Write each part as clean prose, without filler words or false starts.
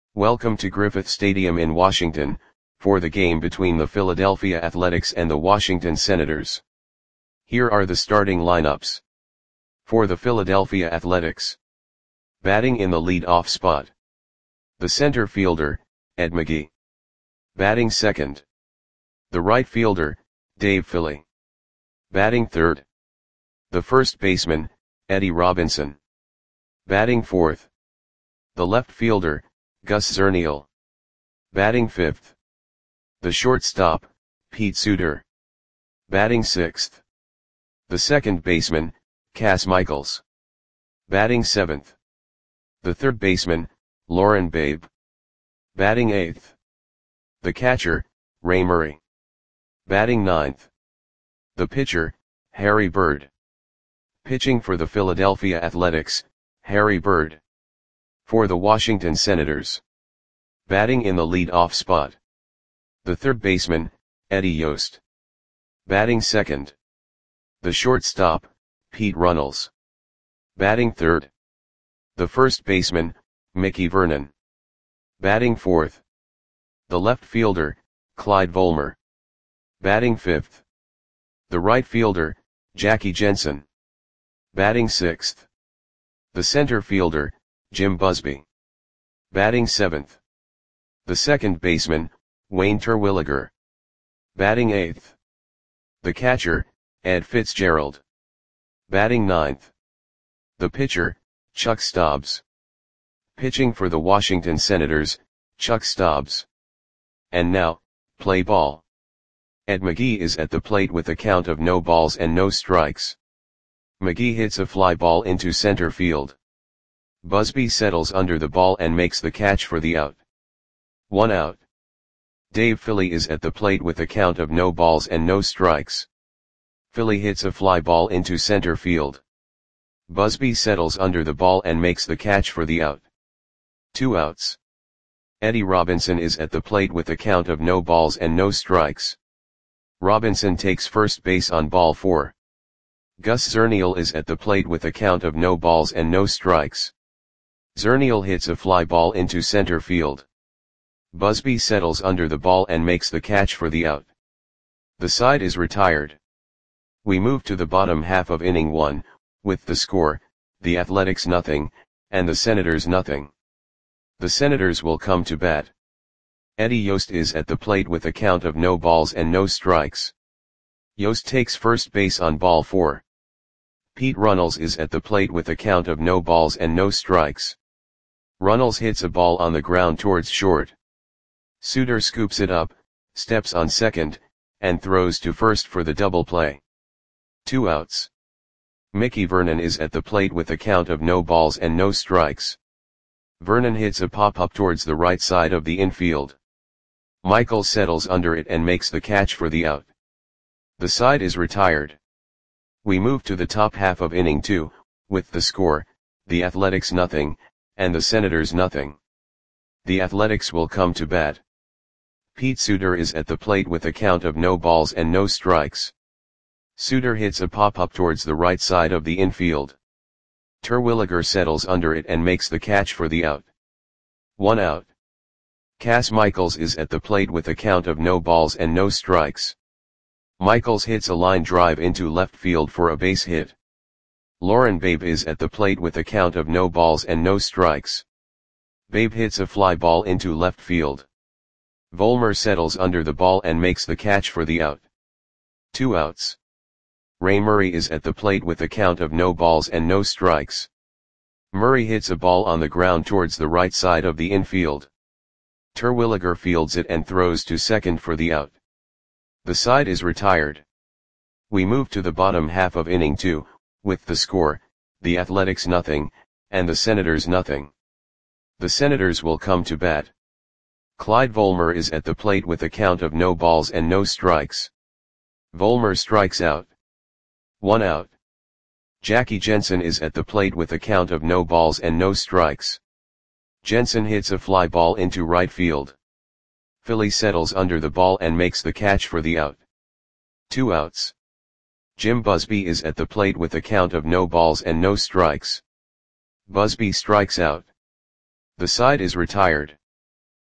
Welcome to Griffith Stadium in Washington, for the game between the Philadelphia Athletics and the Washington Senators. Here are the starting lineups. For the Philadelphia Athletics. Batting in the lead-off spot. The center fielder, Ed McGee. Batting second. The right fielder, Dave Philly. Batting third. The first baseman, Eddie Robinson. Batting fourth. The left fielder, Gus Zernial. Batting fifth. The shortstop, Pete Suter. Batting sixth. The second baseman, Cas Michaels. Batting seventh. The third baseman, Lauren Babe. Batting eighth. The catcher, Ray Murray. Batting ninth. The pitcher, Harry Bird. Pitching for the Philadelphia Athletics, Harry Bird. For the Washington Senators. Batting in the lead-off spot. The third baseman, Eddie Yost. Batting second. The shortstop, Pete Runnels. Batting third. The first baseman, Mickey Vernon. Batting fourth. The left fielder, Clyde Volmer. Batting fifth. The right fielder, Jackie Jensen. Batting sixth. The center fielder, Jim Busby. Batting seventh. The second baseman, Wayne Terwilliger. Batting eighth. The catcher, Ed Fitzgerald. Batting ninth. The pitcher, Chuck Stobbs. Pitching for the Washington Senators, Chuck Stobbs. And now, play ball. Ed McGee is at the plate with a count of no balls and no strikes. McGee hits a fly ball into center field. Busby settles under the ball and makes the catch for the out. 1 out. Dave Philly is at the plate with a count of no balls and no strikes. Philly hits a fly ball into center field. Busby settles under the ball and makes the catch for the out. 2 outs. Eddie Robinson is at the plate with a count of no balls and no strikes. Robinson takes first base on ball 4. Gus Zernial is at the plate with a count of no balls and no strikes. Zernial hits a fly ball into center field. Busby settles under the ball and makes the catch for the out. The side is retired. We move to the bottom half of inning 1, with the score, the Athletics 0, and the Senators 0. The Senators will come to bat. Eddie Yost is at the plate with a count of no balls and no strikes. Yost takes first base on ball 4. Pete Runnels is at the plate with a count of no balls and no strikes. Runnels hits a ball on the ground towards short. Suter scoops it up, steps on second, and throws to first for the double play. 2 outs. Mickey Vernon is at the plate with a count of no balls and no strikes. Vernon hits a pop-up towards the right side of the infield. Michaels settles under it and makes the catch for the out. The side is retired. We move to the top half of inning 2, with the score, the Athletics 0, and the Senators 0. The Athletics will come to bat. Pete Suter is at the plate with a count of no balls and no strikes. Suter hits a pop-up towards the right side of the infield. Terwilliger settles under it and makes the catch for the out. 1 out. Cas Michaels is at the plate with a count of no balls and no strikes. Michaels hits a line drive into left field for a base hit. Lauren Babe is at the plate with a count of no balls and no strikes. Babe hits a fly ball into left field. Volmer settles under the ball and makes the catch for the out. 2 outs. Ray Murray is at the plate with a count of no balls and no strikes. Murray hits a ball on the ground towards the right side of the infield. Terwilliger fields it and throws to second for the out. The side is retired. We move to the bottom half of inning 2, with the score, the Athletics 0, and the Senators 0. The Senators will come to bat. Clyde Volmer is at the plate with a count of no balls and no strikes. Volmer strikes out. 1 out. Jackie Jensen is at the plate with a count of no balls and no strikes. Jensen hits a fly ball into right field. Philly settles under the ball and makes the catch for the out. 2 outs. Jim Busby is at the plate with a count of no balls and no strikes. Busby strikes out. The side is retired.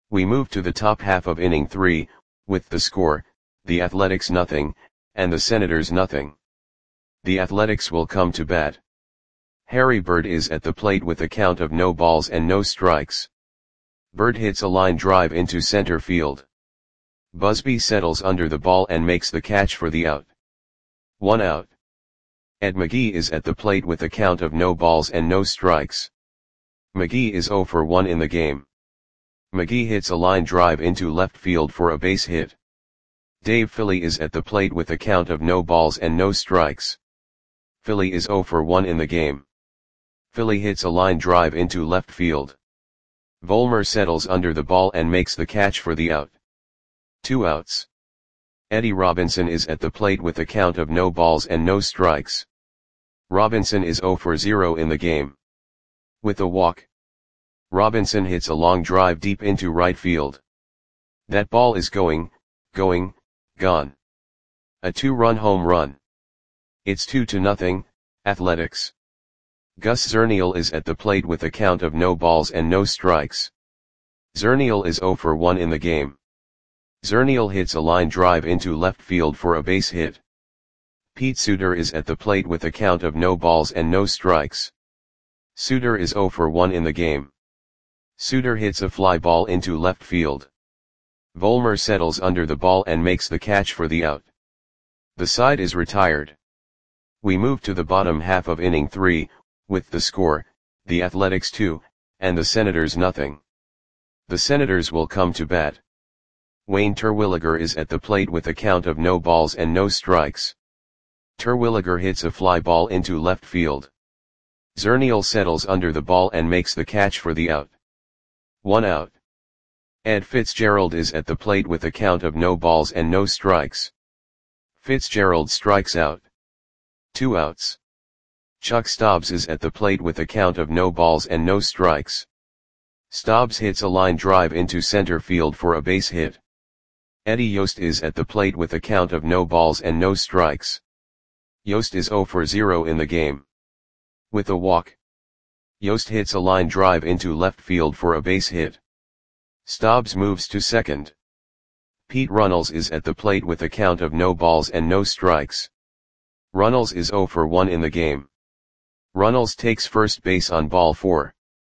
We move to the top half of inning 3, with the score, the Athletics nothing, and the Senators nothing. The Athletics will come to bat. Harry Bird is at the plate with a count of no balls and no strikes. Bird hits a line drive into center field. Busby settles under the ball and makes the catch for the out. 1 out. Ed McGee is at the plate with a count of no balls and no strikes. McGee is 0 for 1 in the game. McGee hits a line drive into left field for a base hit. Dave Philly is at the plate with a count of no balls and no strikes. Philly is 0 for 1 in the game. Philly hits a line drive into left field. Vollmer settles under the ball and makes the catch for the out. 2 outs. Eddie Robinson is at the plate with a count of no balls and no strikes. Robinson is 0 for 0 in the game. With a walk, Robinson hits a long drive deep into right field. That ball is gone. A 2-run home run. It's 2-0, Athletics. Gus Zernial is at the plate with a count of no balls and no strikes. Zernial is 0 for 1 in the game. Zernial hits a line drive into left field for a base hit. Pete Suter is at the plate with a count of no balls and no strikes. Suter is 0 for 1 in the game. Suter hits a fly ball into left field. Vollmer settles under the ball and makes the catch for the out. The side is retired. We move to the bottom half of inning 3, with the score, the Athletics 2, and the Senators nothing. The Senators will come to bat. Wayne Terwilliger is at the plate with a count of no balls and no strikes. Terwilliger hits a fly ball into left field. Zernial settles under the ball and makes the catch for the out. 1 out. Ed Fitzgerald is at the plate with a count of no balls and no strikes. Fitzgerald strikes out. 2 outs. Chuck Stobbs is at the plate with a count of no balls and no strikes. Stobbs hits a line drive into center field for a base hit. Eddie Yost is at the plate with a count of no balls and no strikes. Yost is 0 for 0 in the game. With a walk, Yost hits a line drive into left field for a base hit. Stobbs moves to second. Pete Runnels is at the plate with a count of no balls and no strikes. Runnels is 0 for 1 in the game. Runnels takes first base on ball 4.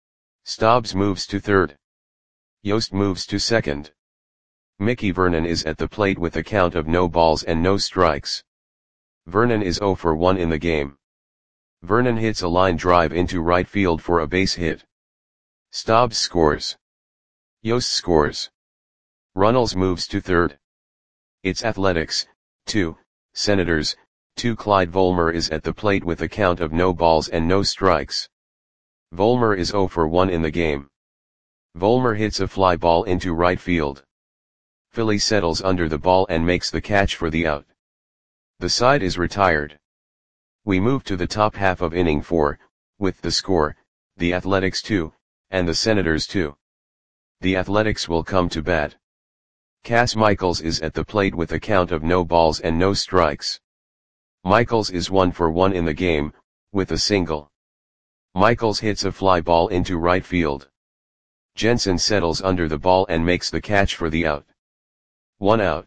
Stobbs moves to third. Yost moves to second. Mickey Vernon is at the plate with a count of no balls and no strikes. Vernon is 0 for 1 in the game. Vernon hits a line drive into right field for a base hit. Stobbs scores. Yost scores. Runnels moves to third. It's Athletics, 2, Senators, 2. Clyde Vollmer is at the plate with a count of no balls and no strikes. Vollmer is 0 for 1 in the game. Vollmer hits a fly ball into right field. Philly settles under the ball and makes the catch for the out. The side is retired. We move to the top half of inning 4, with the score, the Athletics 2, and the Senators 2. The Athletics will come to bat. Cass Michaels is at the plate with a count of no balls and no strikes. Michaels is 1 for 1 in the game, with a single. Michaels hits a fly ball into right field. Jensen settles under the ball and makes the catch for the out. 1 out.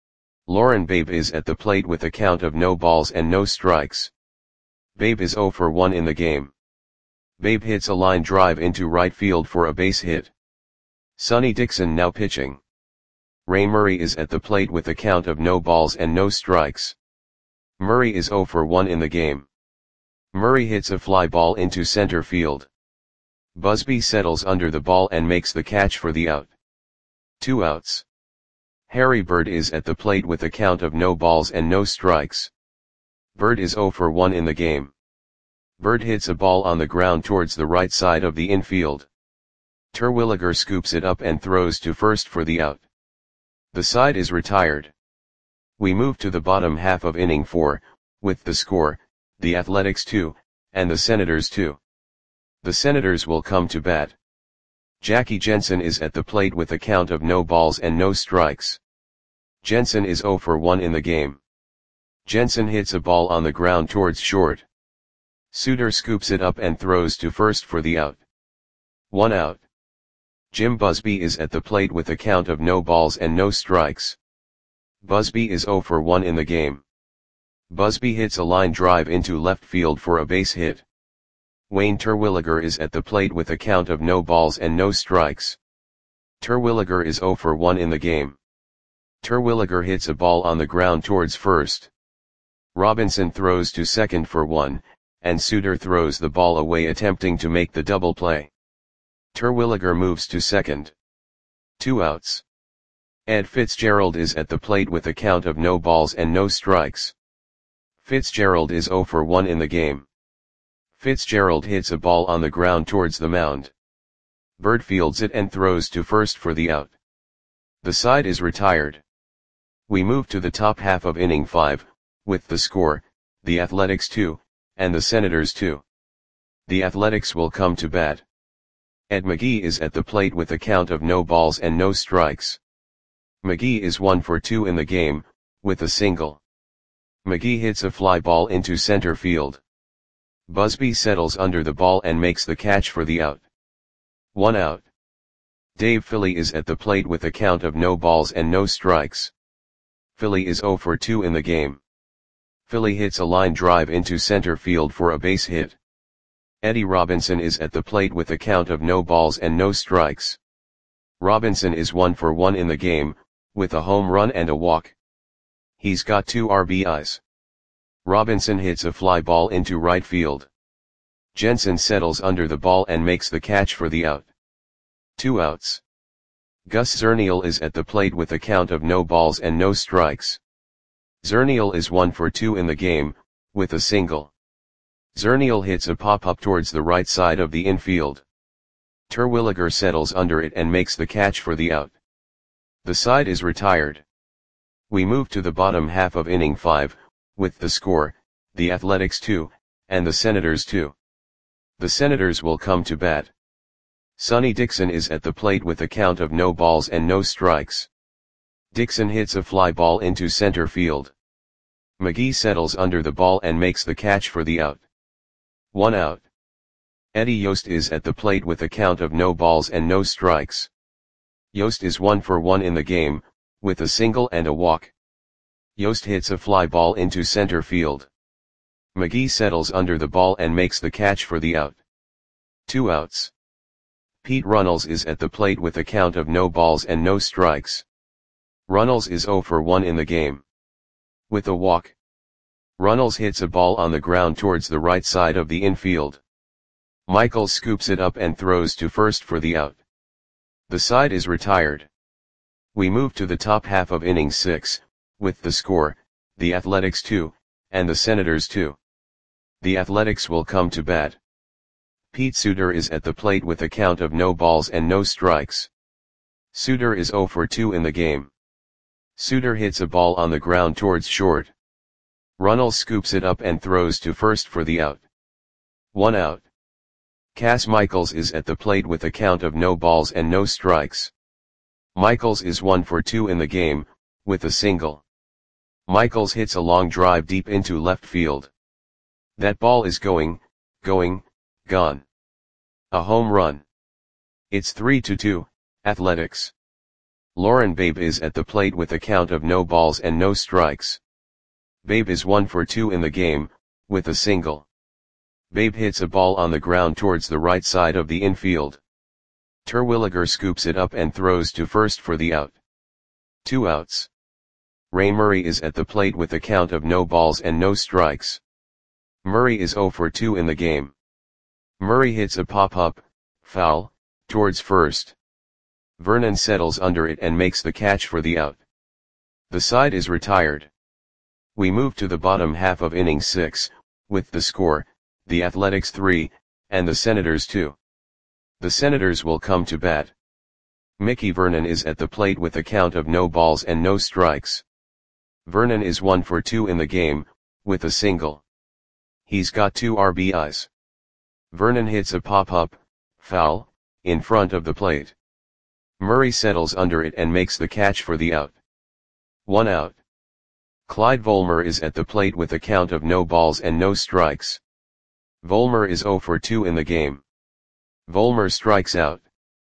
Lauren Babe is at the plate with a count of no balls and no strikes. Babe is 0 for 1 in the game. Babe hits a line drive into right field for a base hit. Sonny Dixon now pitching. Ray Murray is at the plate with a count of no balls and no strikes. Murray is 0 for 1 in the game. Murray hits a fly ball into center field. Busby settles under the ball and makes the catch for the out. 2 outs. Harry Bird is at the plate with a count of no balls and no strikes. Bird is 0 for 1 in the game. Bird hits a ball on the ground towards the right side of the infield. Terwilliger scoops it up and throws to first for the out. The side is retired. We move to the bottom half of inning 4, with the score, the Athletics 2, and the Senators 2. The Senators will come to bat. Jackie Jensen is at the plate with a count of no balls and no strikes. Jensen is 0 for 1 in the game. Jensen hits a ball on the ground towards short. Suter scoops it up and throws to first for the out. 1 out. Jim Busby is at the plate with a count of no balls and no strikes. Busby is 0 for 1 in the game. Busby hits a line drive into left field for a base hit. Wayne Terwilliger is at the plate with a count of no balls and no strikes. Terwilliger is 0 for 1 in the game. Terwilliger hits a ball on the ground towards first. Robinson throws to second for 1, and Suter throws the ball away attempting to make the double play. Terwilliger moves to second. 2 outs. Ed Fitzgerald is at the plate with a count of no balls and no strikes. Fitzgerald is 0 for 1 in the game. Fitzgerald hits a ball on the ground towards the mound. Bird fields it and throws to first for the out. The side is retired. We move to the top half of inning 5, with the score, the Athletics 2, and the Senators 2. The Athletics will come to bat. Ed McGee is at the plate with a count of no balls and no strikes. McGee is 1 for 2 in the game, with a single. McGee hits a fly ball into center field. Busby settles under the ball and makes the catch for the out. 1 out. Dave Philly is at the plate with a count of no balls and no strikes. Philly is 0 for 2 in the game. Philly hits a line drive into center field for a base hit. Eddie Robinson is at the plate with a count of no balls and no strikes. Robinson is 1 for 1 in the game, with a home run and a walk. He's got 2 RBIs. Robinson hits a fly ball into right field. Jensen settles under the ball and makes the catch for the out. 2 outs. Gus Zernial is at the plate with a count of no balls and no strikes. Zernial is 1 for 2 in the game, with a single. Zernial hits a pop-up towards the right side of the infield. Terwilliger settles under it and makes the catch for the out. The side is retired. We move to the bottom half of inning 5, with the score, the Athletics 2, and the Senators 2. The Senators will come to bat. Sonny Dixon is at the plate with a count of no balls and no strikes. Dixon hits a fly ball into center field. McGee settles under the ball and makes the catch for the out. 1 out. Eddie Yost is at the plate with a count of no balls and no strikes. Yost is 1 for 1 in the game, with a single and a walk. Yost hits a fly ball into center field. McGee settles under the ball and makes the catch for the out. 2 outs. Pete Runnels is at the plate with a count of no balls and no strikes. Runnels is 0 for 1 in the game. With a walk. Runnels hits a ball on the ground towards the right side of the infield. Michaels scoops it up and throws to first for the out. The side is retired. We move to the top half of inning 6, with the score, the Athletics 2, and the Senators 2. The Athletics will come to bat. Pete Suter is at the plate with a count of no balls and no strikes. Suter is 0 for 2 in the game. Suter hits a ball on the ground towards short. Runnels scoops it up and throws to first for the out. 1 out. Cass Michaels is at the plate with a count of no balls and no strikes. Michaels is 1 for 2 in the game, with a single. Michaels hits a long drive deep into left field. That ball is going, gone. A home run. It's 3-2, Athletics. Lauren Babe is at the plate with a count of no balls and no strikes. Babe is 1 for 2 in the game, with a single. Babe hits a ball on the ground towards the right side of the infield. Terwilliger scoops it up and throws to first for the out. 2 outs. Ray Murray is at the plate with a count of no balls and no strikes. Murray is 0 for 2 in the game. Murray hits a pop-up, foul, towards first. Vernon settles under it and makes the catch for the out. The side is retired. We move to the bottom half of inning 6, with the score, the Athletics 3, and the Senators 2. The Senators will come to bat. Mickey Vernon is at the plate with a count of no balls and no strikes. Vernon is 1 for 2 in the game, with a single. He's got 2 RBIs. Vernon hits a pop-up, foul, in front of the plate. Murray settles under it and makes the catch for the out. 1 out. Clyde Volmer is at the plate with a count of no balls and no strikes. Volmer is 0 for 2 in the game. Volmer strikes out.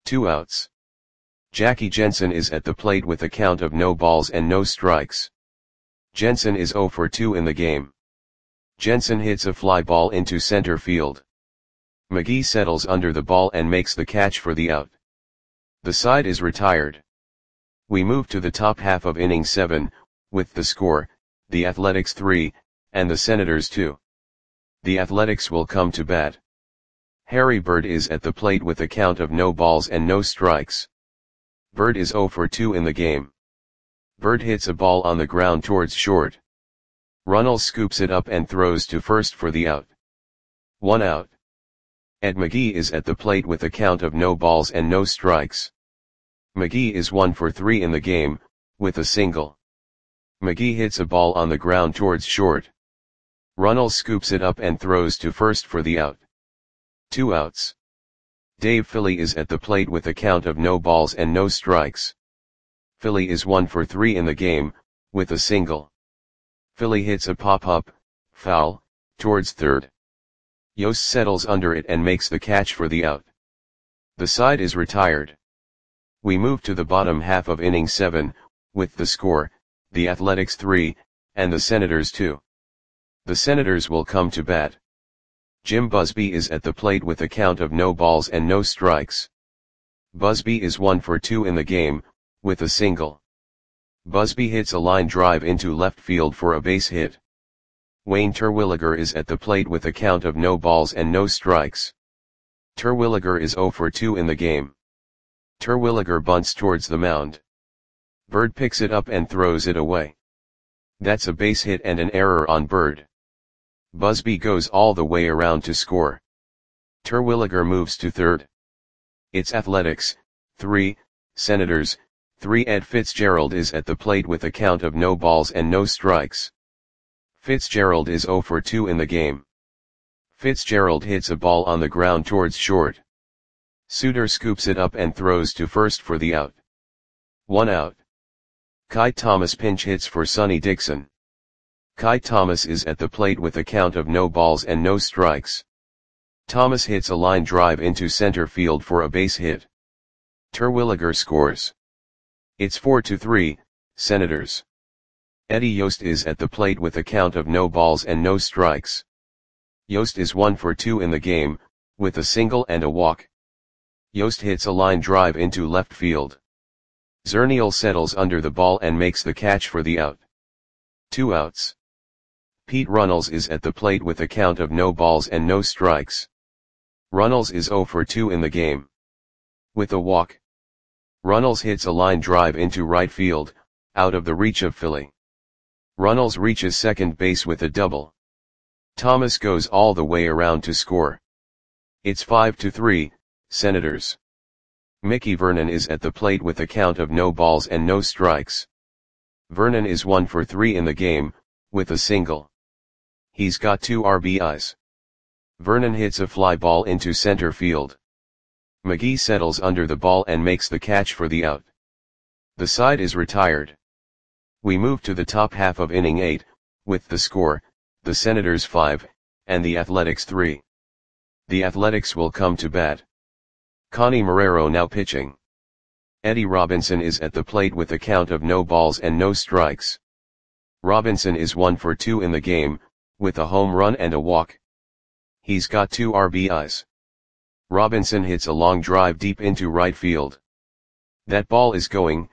2 outs. Jackie Jensen is at the plate with a count of no balls and no strikes. Jensen is 0 for 2 in the game. Jensen hits a fly ball into center field. McGee settles under the ball and makes the catch for the out. The side is retired. We move to the top half of inning 7, with the score, the Athletics 3, and the Senators 2. The Athletics will come to bat. Harry Bird is at the plate with a count of no balls and no strikes. Bird is 0 for 2 in the game. Bird hits a ball on the ground towards short. Runnels scoops it up and throws to first for the out. 1 out. Ed McGee is at the plate with a count of no balls and no strikes. McGee is 1 for 3 in the game, with a single. McGee hits a ball on the ground towards short. Runnels scoops it up and throws to first for the out. 2 outs. Dave Philly is at the plate with a count of no balls and no strikes. Philly is 1 for 3 in the game, with a single. Philly hits a pop-up, foul, towards third. Yost settles under it and makes the catch for the out. The side is retired. We move to the bottom half of inning 7, with the score, the Athletics 3, and the Senators 2. The Senators will come to bat. Jim Busby is at the plate with a count of no balls and no strikes. Busby is 1 for 2 in the game, with a single. Busby hits a line drive into left field for a base hit. Wayne Terwilliger is at the plate with a count of no balls and no strikes. Terwilliger is 0 for 2 in the game. Terwilliger bunts towards the mound. Bird picks it up and throws it away. That's a base hit and an error on Bird. Busby goes all the way around to score. Terwilliger moves to third. It's Athletics 3, Senators 3. Ed Fitzgerald is at the plate with a count of no balls and no strikes. Fitzgerald is 0 for 2 in the game. Fitzgerald hits a ball on the ground towards short. Suter scoops it up and throws to first for the out. 1 out. Kai Thomas pinch hits for Sonny Dixon. Kai Thomas is at the plate with a count of no balls and no strikes. Thomas hits a line drive into center field for a base hit. Terwilliger scores. It's 4-3, Senators. Eddie Yost is at the plate with a count of no balls and no strikes. Yost is 1 for 2 in the game, with a single and a walk. Yost hits a line drive into left field. Zernial settles under the ball and makes the catch for the out. 2 outs. Pete Runnels is at the plate with a count of no balls and no strikes. Runnels is 0 for 2 in the game. With a walk. Runnels hits a line drive into right field, out of the reach of Philly. Runnels reaches second base with a double. Thomas goes all the way around to score. It's 5-3, Senators. Mickey Vernon is at the plate with a count of no balls and no strikes. Vernon is 1 for 3 in the game, with a single. He's got 2 RBIs. Vernon hits a fly ball into center field. McGee settles under the ball and makes the catch for the out. The side is retired. We move to the top half of inning 8, with the score, the Senators 5, and the Athletics 3. The Athletics will come to bat. Connie Marrero now pitching. Eddie Robinson is at the plate with a count of no balls and no strikes. Robinson is 1 for 2 in the game, with a home run and a walk. He's got 2 RBIs. Robinson hits a long drive deep into right field. That ball is going,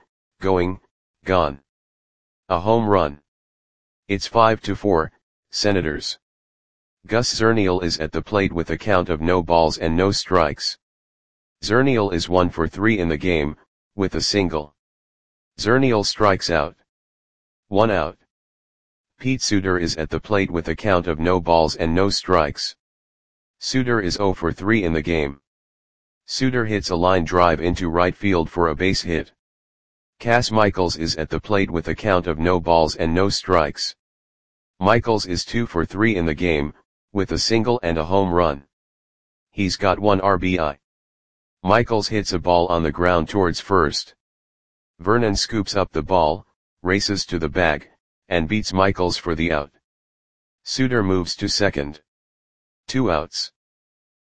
gone. A home run. It's 5-4, Senators. Gus Zernial is at the plate with a count of no balls and no strikes. Zernial is 1 for 3 in the game, with a single. Zernial strikes out. 1 out. Pete Suter is at the plate with a count of no balls and no strikes. Suter is 0 for 3 in the game. Suter hits a line drive into right field for a base hit. Cass Michaels is at the plate with a count of no balls and no strikes. Michaels is 2 for 3 in the game, with a single and a home run. He's got 1 RBI. Michaels hits a ball on the ground towards first. Vernon scoops up the ball, races to the bag, and beats Michaels for the out. Suter moves to second. 2 outs.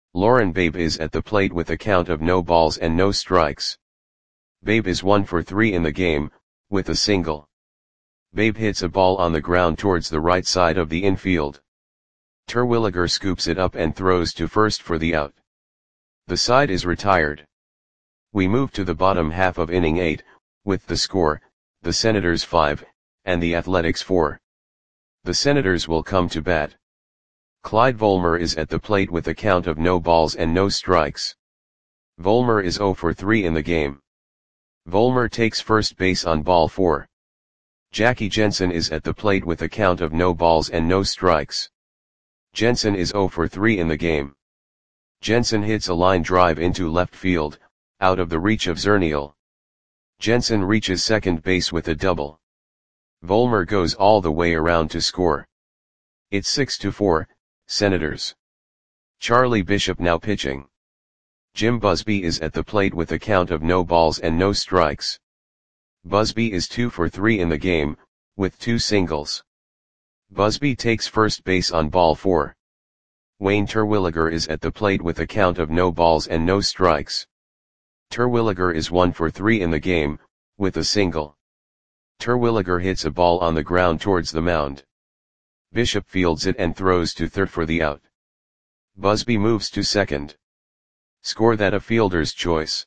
Lauren Babe is at the plate with a count of no balls and no strikes. Babe is 1 for 3 in the game, with a single. Babe hits a ball on the ground towards the right side of the infield. Terwilliger scoops it up and throws to first for the out. The side is retired. We move to the bottom half of inning 8, with the score, the Senators 5, and the Athletics 4. The Senators will come to bat. Clyde Volmer is at the plate with a count of no balls and no strikes. Volmer is 0 for 3 in the game. Volmer takes first base on ball 4. Jackie Jensen is at the plate with a count of no balls and no strikes. Jensen is 0 for 3 in the game. Jensen hits a line drive into left field, out of the reach of Zernial. Jensen reaches second base with a double. Volmer goes all the way around to score. It's 6-4, Senators. Charlie Bishop now pitching. Jim Busby is at the plate with a count of no balls and no strikes. Busby is 2 for 3 in the game, with 2 singles. Busby takes first base on ball 4. Wayne Terwilliger is at the plate with a count of no balls and no strikes. Terwilliger is 1 for 3 in the game, with a single. Terwilliger hits a ball on the ground towards the mound. Bishop fields it and throws to third for the out. Busby moves to second. Score that a fielder's choice.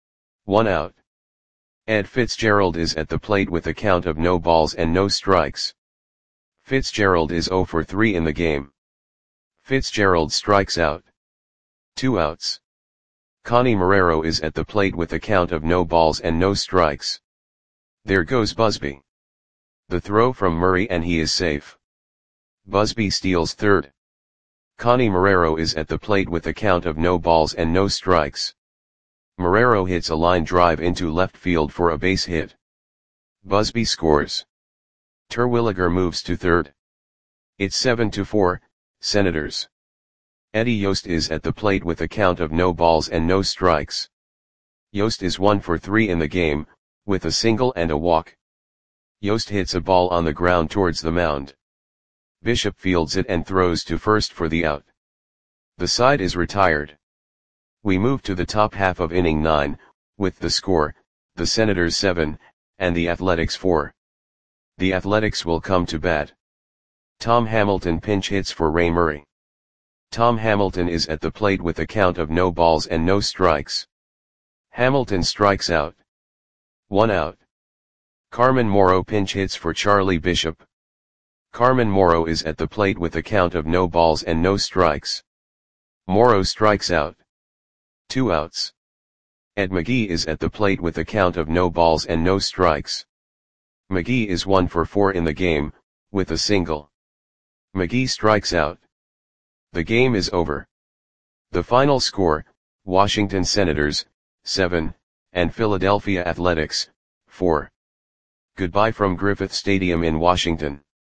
1 out. Ed Fitzgerald is at the plate with a count of no balls and no strikes. Fitzgerald is 0 for 3 in the game. Fitzgerald strikes out. 2 outs. Connie Marrero is at the plate with a count of no balls and no strikes. There goes Busby. The throw from Murray and he is safe. Busby steals third. Connie Marrero is at the plate with a count of no balls and no strikes. Marrero hits a line drive into left field for a base hit. Busby scores. Terwilliger moves to third. It's 7-4, Senators. Eddie Yost is at the plate with a count of no balls and no strikes. Yost is 1 for 3 in the game, with a single and a walk. Yost hits a ball on the ground towards the mound. Bishop fields it and throws to first for the out. The side is retired. We move to the top half of inning 9, with the score, the Senators 7, and the Athletics 4. The Athletics will come to bat. Tom Hamilton pinch hits for Ray Murray. Tom Hamilton is at the plate with a count of no balls and no strikes. Hamilton strikes out. 1 out. Carmen Morrow pinch hits for Charlie Bishop. Carmen Morrow is at the plate with a count of no balls and no strikes. Morrow strikes out. 2 outs. Ed McGee is at the plate with a count of no balls and no strikes. McGee is 1 for 4 in the game, with a single. McGee strikes out. The game is over. The final score, Washington Senators, 7, and Philadelphia Athletics, 4. Goodbye from Griffith Stadium in Washington.